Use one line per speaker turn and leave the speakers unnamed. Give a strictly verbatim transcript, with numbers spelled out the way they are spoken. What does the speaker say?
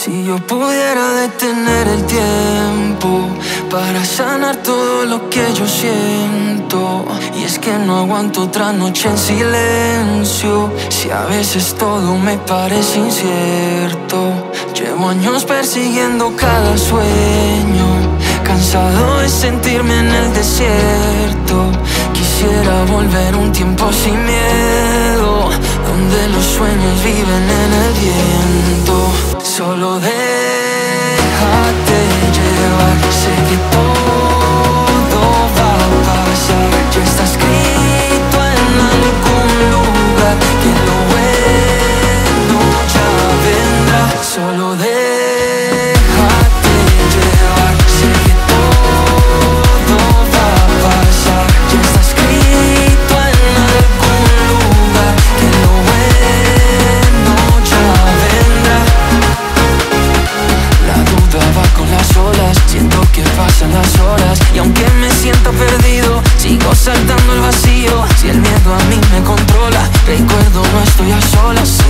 Si yo pudiera detener el tiempo para sanar todo lo que yo siento. Y es que no aguanto otra noche en silencio. Si a veces todo me parece incierto. Llevo años persiguiendo cada sueño, cansado de sentirme en el desierto. Quisiera volver un tiempo sin miedo, donde los sueños viven en el viento. Solo déjate llevar, sé que todo va a pasar. Ya está escrito en algún lugar que lo bueno ya vendrá. Solo déjate llevar, sé que todo va a pasar. Ya está escrito en algún lugar que lo bueno ya vendrá. La duda va con las olas, siento que pasan las horas. Y aunque me siento perdido, sigo saltando el vacío. Si el miedo a mí me controla, recuerdo no estoy a solas.